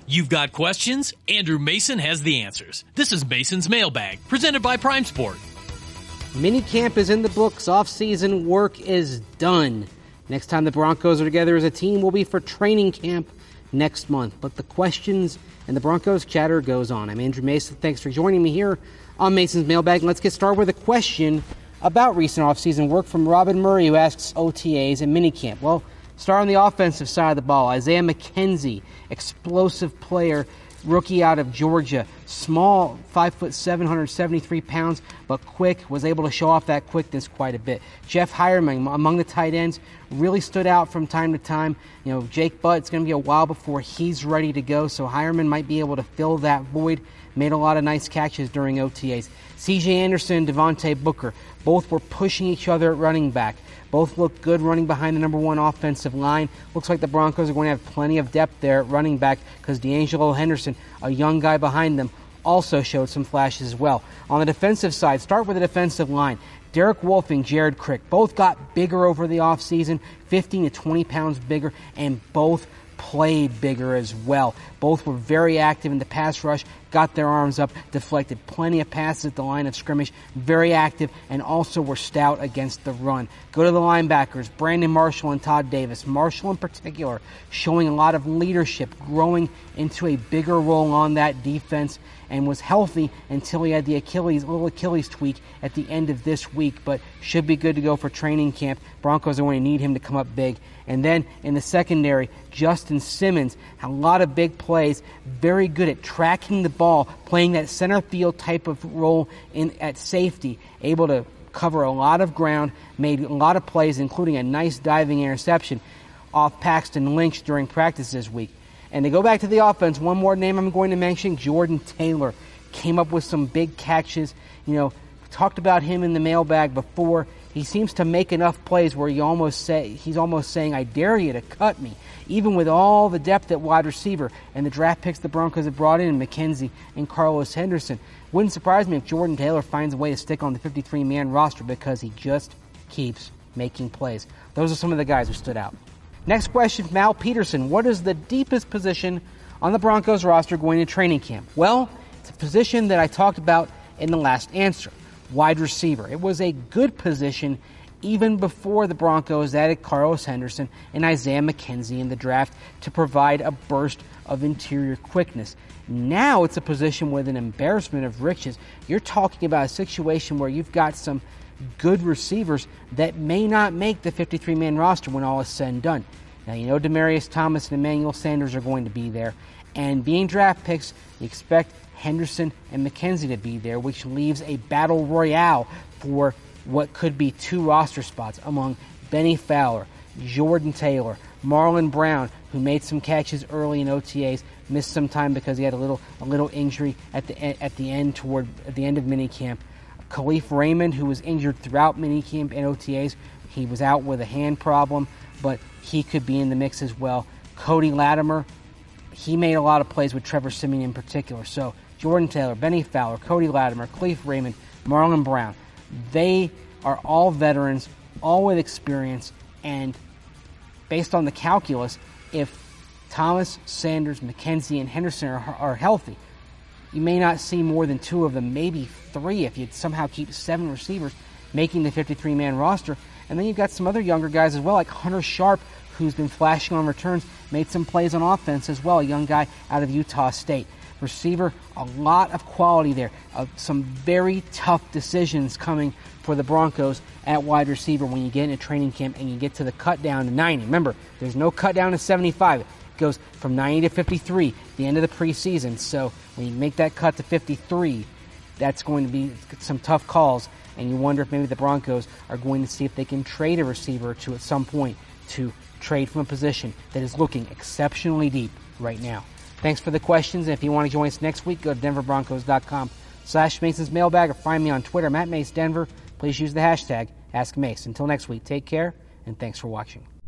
You've got questions? Andrew Mason has the answers. This is Mason's Mailbag, presented by Prime Sport. Minicamp is in the books. Off-season work is done. Next time the Broncos are together as a team will be for training camp next month. But the questions and the Broncos chatter goes on. I'm Andrew Mason. Thanks for joining me here on Mason's Mailbag. And let's get started with a question about recent off-season work from Robin Murray, who asks OTAs and minicamp. Well, start on the offensive side of the ball. Isaiah McKenzie, explosive player, rookie out of Georgia. Small, 5'7", 173 pounds, but quick, was able to show off that quickness quite a bit. Jeff Heuerman, among the tight ends, really stood out from time to time. You know, Jake Butt, it's going to be a while before he's ready to go, so Heuerman might be able to fill that void. Made a lot of nice catches during OTAs. C.J. Anderson and Devontae Booker, both were pushing each other at running back. Both look good running behind the number one offensive line. Looks like the Broncos are going to have plenty of depth there at running back because D'Angelo Henderson, a young guy behind them, also showed some flashes as well. On the defensive side, start with the defensive line. Derek Wolfe and Jared Crick both got bigger over the offseason, 15 to 20 pounds bigger, and both played bigger as well. Both were very active in the pass rush, got their arms up, deflected plenty of passes at the line of scrimmage, very active, and also were stout against the run. Go to the linebackers, Brandon Marshall and Todd Davis. Marshall in particular showing a lot of leadership, growing into a bigger role on that defense, and was healthy until he had the little Achilles tweak at the end of this week, but should be good to go for training camp. Broncos are going to need him to come up big. And then in the secondary, Justin Simmons had a lot of big plays, very good at tracking the ball, playing that center field type of role at safety, able to cover a lot of ground, made a lot of plays, including a nice diving interception off Paxton Lynch during practice this week. And to go back to the offense, one more name I'm going to mention, Jordan Taylor. Came up with some big catches. You know, talked about him in the mailbag before. He seems to make enough plays where he's almost saying, I dare you to cut me. Even with all the depth at wide receiver and the draft picks the Broncos have brought in, McKenzie and Carlos Henderson. Wouldn't surprise me if Jordan Taylor finds a way to stick on the 53-man roster because he just keeps making plays. Those are some of the guys who stood out. Next question from Al Peterson. What is the deepest position on the Broncos roster going to training camp? Well, it's a position that I talked about in the last answer. Wide receiver. It was a good position even before the Broncos added Carlos Henderson and Isaiah McKenzie in the draft to provide a burst of interior quickness. Now it's a position with an embarrassment of riches. You're talking about a situation where you've got some good receivers that may not make the 53-man roster when all is said and done. Now, you know Demaryius Thomas and Emmanuel Sanders are going to be there. And being draft picks, you expect Henderson and McKenzie to be there, which leaves a battle royale for what could be two roster spots among Benny Fowler, Jordan Taylor, Marlon Brown, who made some catches early in OTAs, missed some time because he had a little injury at the end of minicamp. Khalif Raymond, who was injured throughout minicamp and OTAs, he was out with a hand problem, but he could be in the mix as well. Cody Latimer, he made a lot of plays with Trevor Siemian in particular. So Jordan Taylor, Benny Fowler, Cody Latimer, Khalif Raymond, Marlon Brown, they are all veterans, all with experience, and based on the calculus, if Thomas, Sanders, McKenzie, and Henderson are healthy, you may not see more than two of them, maybe three if you somehow keep 7 receivers making the 53-man roster. And then you've got some other younger guys as well, like Hunter Sharp, who's been flashing on returns, made some plays on offense as well, a young guy out of Utah State. Receiver, a lot of quality there. Some very tough decisions coming for the Broncos at wide receiver when you get into training camp and you get to the cut down to 90. Remember, there's no cut down to 75. It goes from 90 to 53 at the end of the preseason. So when you make that cut to 53, that's going to be some tough calls. And you wonder if maybe the Broncos are going to see if they can trade a receiver to at some point to trade from a position that is looking exceptionally deep right now. Thanks for the questions. And if you want to join us next week, go to denverbroncos.com/Mason's Mailbag or find me on Twitter, I'm @MaceDenver. Please use the hashtag AskMace. Until next week, take care, and thanks for watching.